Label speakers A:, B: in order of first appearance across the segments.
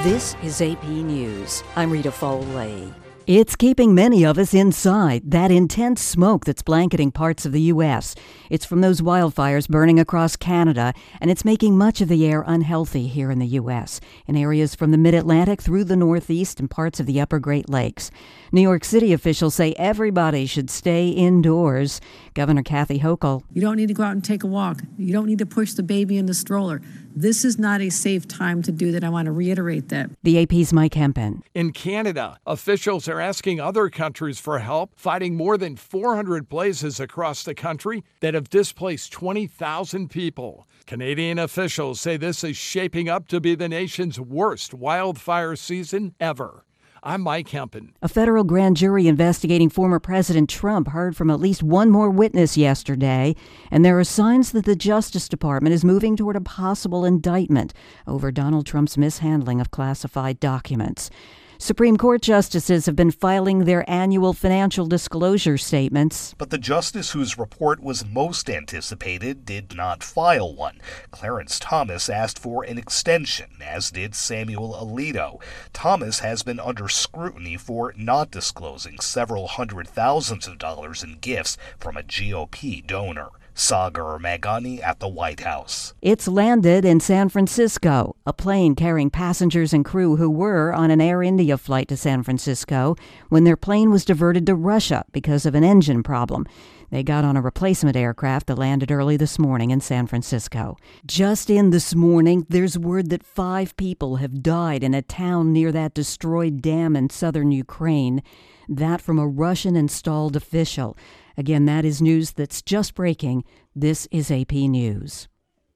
A: This is AP News. I'm Rita Foley. It's keeping many of us inside, that intense smoke that's blanketing parts of the U.S. It's from those wildfires burning across Canada, and it's making much of the air unhealthy here in the U.S., in areas from the Mid-Atlantic through the Northeast and parts of the upper Great Lakes. New York City officials say everybody should stay indoors. Governor Kathy Hochul.
B: You don't need to go out and take a walk. You don't need to push the baby in the stroller. This is not a safe time to do that. I want to reiterate that.
A: The AP's Mike Hempen.
C: In Canada, officials are asking other countries for help, fighting more than 400 blazes across the country that have displaced 20,000 people. Canadian officials say this is shaping up to be the nation's worst wildfire season ever. I'm Mike Hempen.
A: A federal grand jury investigating former President Trump heard from at least one more witness yesterday, and there are signs that the Justice Department is moving toward a possible indictment over Donald Trump's mishandling of classified documents. Supreme Court justices have been filing their annual financial disclosure statements.
D: But the justice whose report was most anticipated did not file one. Clarence Thomas asked for an extension, as did Samuel Alito. Thomas has been under scrutiny for not disclosing several $100,000s in gifts from a GOP donor. Sagar Meghani at the White House.
A: It's landed in San Francisco. A plane carrying passengers and crew who were on an Air India flight to San Francisco when their plane was diverted to Russia because of an engine problem. They got on a replacement aircraft that landed early this morning in San Francisco. Just in this morning, there's word that 5 people have died in a town near that destroyed dam in southern Ukraine. That from a Russian-installed official. Again, that is news that's just breaking. This is AP News.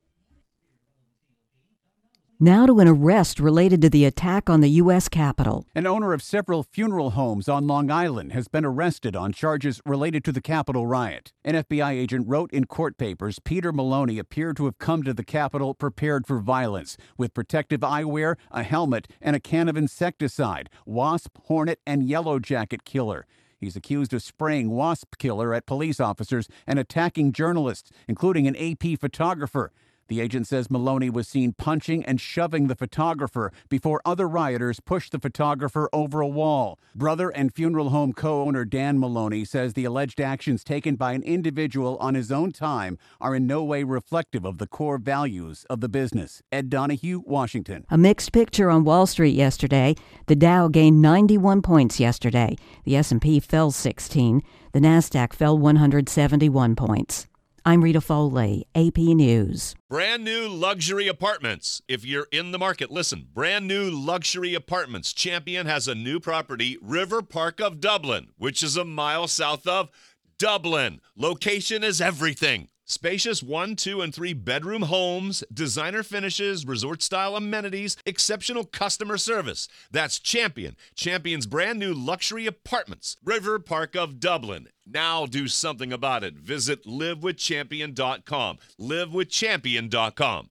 A: Now to an arrest related to the attack on the U.S. Capitol.
E: An owner of several funeral homes on Long Island has been arrested on charges related to the Capitol riot. An FBI agent wrote in court papers Peter Maloney appeared to have come to the Capitol prepared for violence, with protective eyewear, a helmet, and a can of insecticide, wasp, hornet, and yellow jacket killer. He's accused of spraying wasp killer at police officers and attacking journalists, including an AP photographer. The agent says Maloney was seen punching and shoving the photographer before other rioters pushed the photographer over a wall. Brother and funeral home co-owner Dan Maloney says the alleged actions taken by an individual on his own time are in no way reflective of the core values of the business. Ed Donahue, Washington.
A: A mixed picture on Wall Street yesterday. The Dow gained 91 points yesterday. The S&P fell 16. The Nasdaq fell 171 points. I'm Rita Foley, AP News.
F: Brand new luxury apartments. If you're in the market, listen. Brand new luxury apartments. Champion has a new property, River Park of Dublin, which is a mile south of Dublin. Location is everything. Spacious 1, 2, and 3 bedroom homes, designer finishes, resort-style amenities, exceptional customer service. That's Champion. Champion's brand new luxury apartments. River Park of Dublin. Now do something about it. Visit livewithchampion.com. livewithchampion.com.